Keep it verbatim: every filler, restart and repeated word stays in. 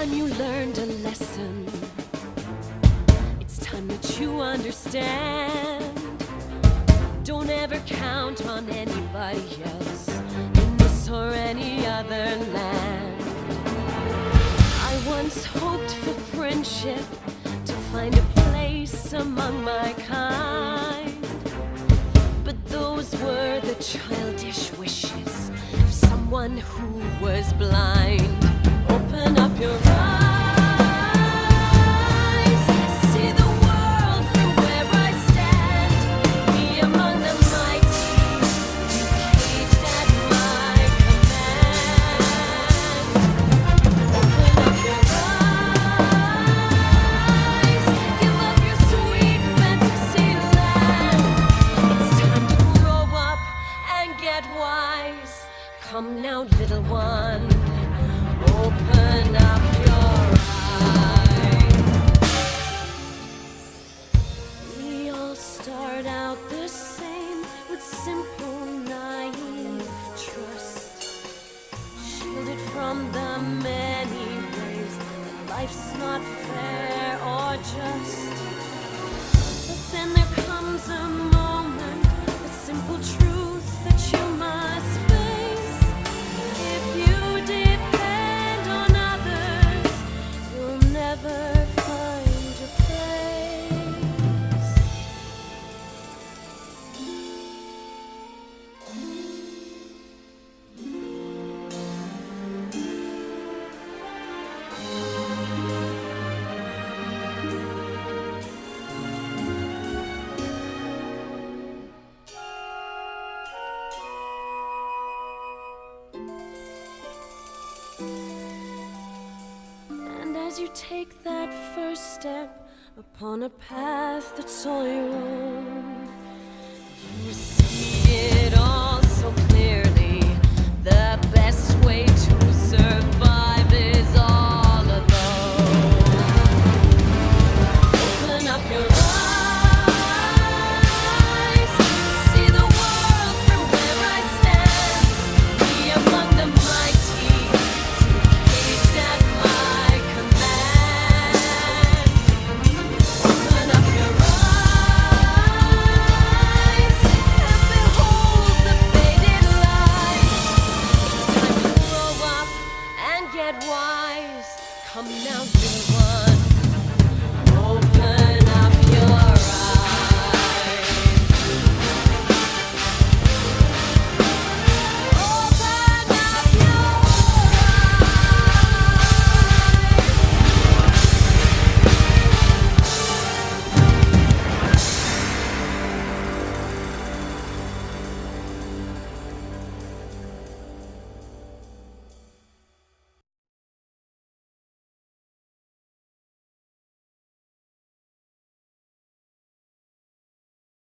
time you learned a lesson. It's time that you understand. Don't ever count on anybody else in this or any other land. I once hoped for friendship, to find a place among my kind. But those were the childish wishes of someone who was blind. Open up your eyes, see the world from where I stand. Be among the mighty, be caged at my command. Open up your eyes, give up your sweet fantasy land. It's time to grow up and get wise. Come now, little one, open up your eyes. We all start out the same, with simple, naive trust, shielded from the many ways that life's not fair or just. But then there comes a moment, a simple truth that you must face. If you depend on others, you'll never find your place. And as you take that first step upon a path that's all your own,